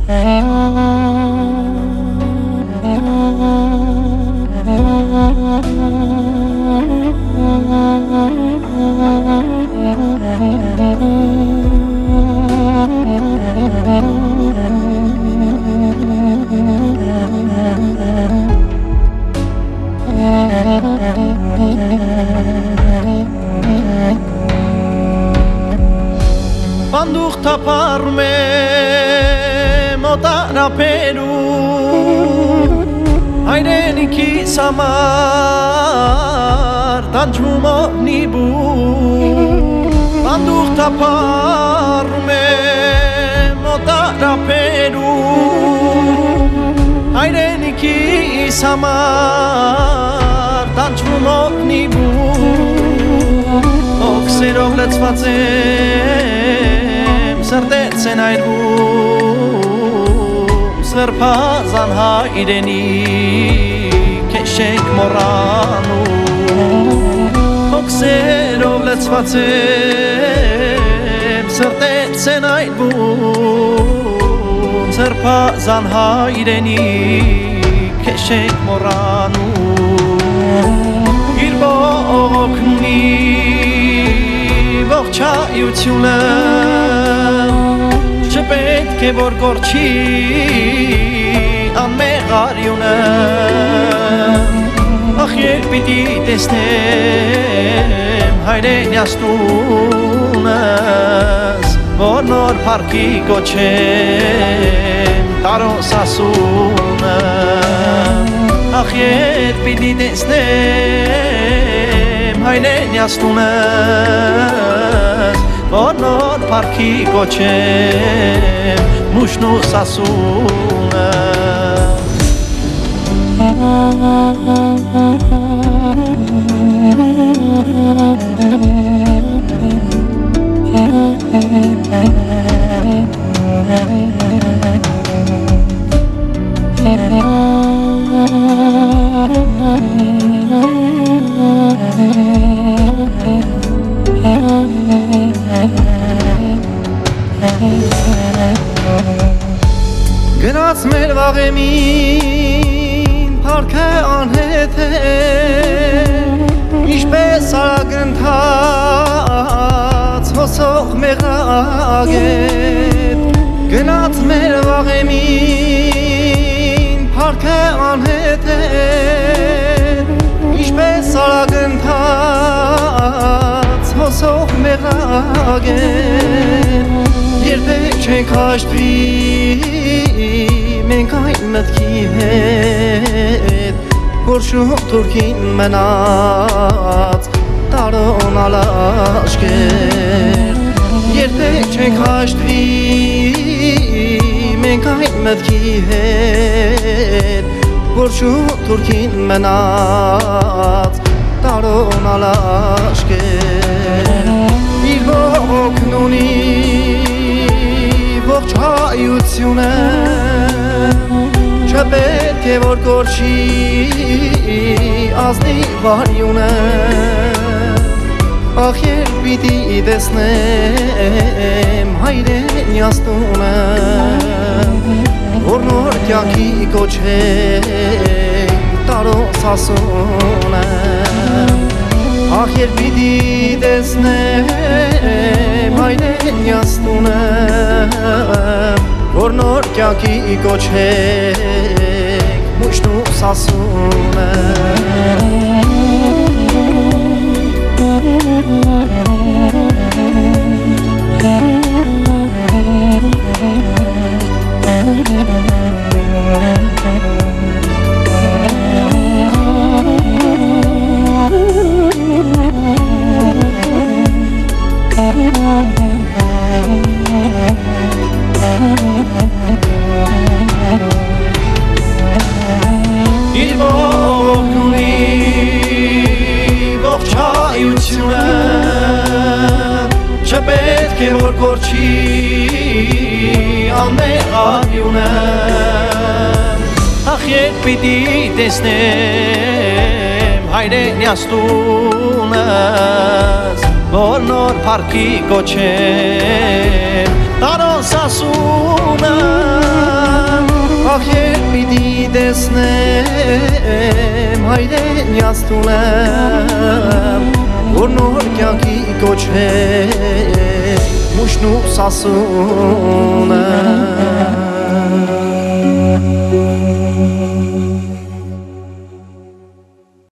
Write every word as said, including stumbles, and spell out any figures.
Banduk tapar me motara peru Ayreni ki samar tanjumo nibu Banduk tapar me motara peru Ayreni ki samar tanjumo nibu Oksirog letzvatzem Srdecen ayrvum Sverpazan hayreni Keşek moranu Oksirog letzvatzem Srdecen ayrvum Sverpazan hayreni Keşek moranu Իրբոքնի ողջայությունը չպետք է որ կորչի անմեղ արյունը ախ երբ պիտի տեսնեմ հայրենյաս տունս որ նոր փառքի կոչեմ տարոս ասունը ախ երբ պիտի տեսնեմ հայրենյաս տունս որ նոր փառքի կոչեմ մուշնուս ասունը Գնաց մեր վաղեմին փառքը անհետ է Ինչպես արագընթաց հոսող մեղրագետ Գնաց մեր վաղեմին փառքը անհետ է Ինչպես արագընթաց հոսող մեղրագետ Երբեք չենք հաշտվի մենք այն մտքի հետ որ շուտ թուրքին մնաց տարոնալ աշկեր Երբեք չենք հաշտվի մենք այն մտքի հետ որ շուտ թուրքին մնաց տարոնալ աշկեր Իր ողոքն ունի ողջ հայությունը չպետք է որ կորչի ազնիվ արյունը ախ երբ պիտի տեսնեմ հայրենյաս տունը որ նոր կյանքի կոչեմ տարոս ասունը ախ երբ պիտի տեսնեմ հայրենյաս տունը որ նոր կյանքի կոչեք մուշնուս ասունը Իր ողնունի ողջայությունը չպետք է որ կորչի անմեղ արյունը ախ երբ պիտի տեսնեմ հայրենյաս տունս որ նոր փառքի կոչեմ Տարոս ասում եմ ախ երբ պիտի տեսնեմ հայրենյաց տունեմ որ նոր կյանքի կոչեմ մուշն ու սասունեմ